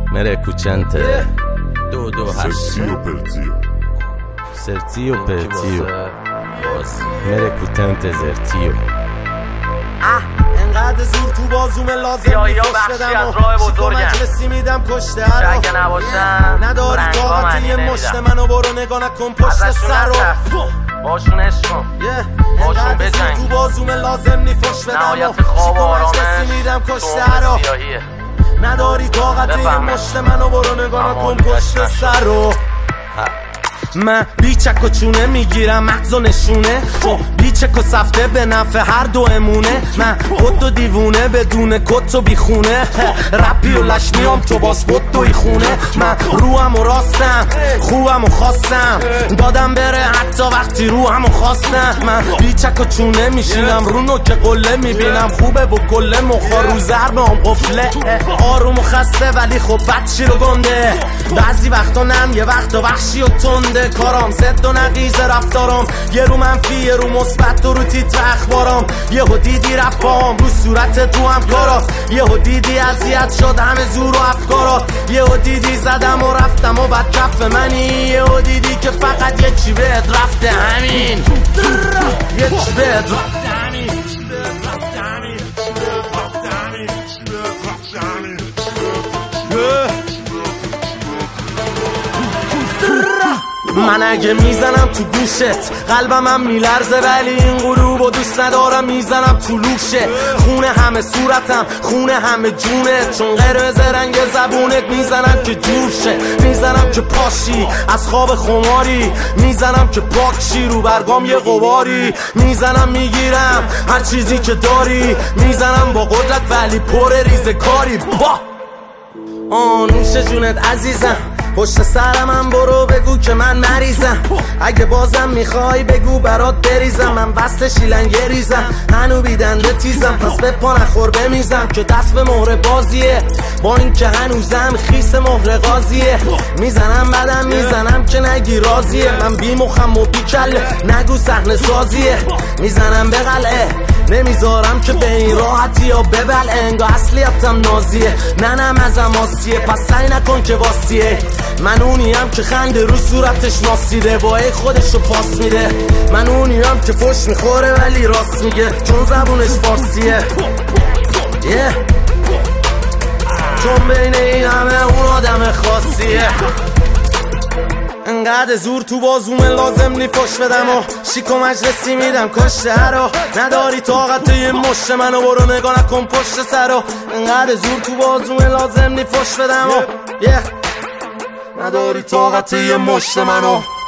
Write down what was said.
Merecucente 228 Sertio Sertio Pertio Pertio Merecutente Zertio. انقدر زور تو بازوم لازم میفش بدم و شیکو مجلسی میدم کشته هر نداری طاقتی یه مشت منو برو نگاه نکن پشت سر رو باشون عشق کن باشون بجنگ تو بازوم لازم نیفش بدم و شیکو مجلسی میدم کشته هر رو نداری طاقتی یه مشت منو برو نگاه نکن پشت سر رو من بیچک و چونه میگیرم مغز و نشونه بیچک و سفته به نفع هر دو امونه من خود و دیوونه بدون کت و بیخونه رپی و لشنیام تو باز بود دوی خونه من روحم و راستم خوبم و خواستم دادم بره حتی وقتی روحم و خواستم من بیچک و چونه میشینم رو نوک قله میبینم خوبه و کله مخا رو ضربه هم قفله آروم و خسته ولی خب بدشی رو گنده بعضی وقتا نم یه وقتا وحشی و تنده کارام زد و نقیز رفتارم یه رو منفی یه رو مثبت و رو تیتر اخبارم یه دیدی رفت باهم رو صورت تو هم کارا یه دیدی اذیت شد همه زور و افکارا یه دیدی زدم و رفتم و بعد کف منی یه دیدی که فقط یه چی بهت رفته همین یه چی بهت رفته همین من اگه میزنم تو گوشت قلبم هم میلرزه ولی این غروبو دوست ندارم میزنم تو لوشه خونه همه صورتم خونه همه جونت چون قرمز رنگ زبونت میزنم که جور شه میزنم که پاشی از خواب خماری میزنم که پاکشی رو برگام یه غباری میزنم میگیرم هر چیزی که داری میزنم با قدرت ولی پر ریزه کاری با نوش جونت عزیزم پشت سرم برو بگو که من مریضم اگه بازم میخوای بگو برات بریزم من وصل شیلنگه ریزم هنو بیدنده تیزم پس به پا نخور بمیزم که دست به مهر بازیه با این که هنوزم خیس مهر غازیه میزنم بعدم میزنم که نگی رازیه من بی مخم و بی کله نگو صحنه سازیه میزنم به قلعه نمیذارم که به این راحتی یا ببل انگا اصلیتم نازیه ننم ازم آسیه پس سعی نکن که واسیه من اونیم که خنده رو صورتش ناسیده وای خودشو پاس میده من اونیم که فش میخوره ولی راست میگه چون زبونش فارسیه چون بین این همه اون آدم خاصیه انقدر زور تو بازوم لازم نی فش بدم و شیک و مجلسی میدم کشته هرو نداری طاقت یه مشت منو برو نگاه نکن پشت سرو انقدر زور تو بازوم لازم نی فش بدم و نداری طاقت یه مشت منو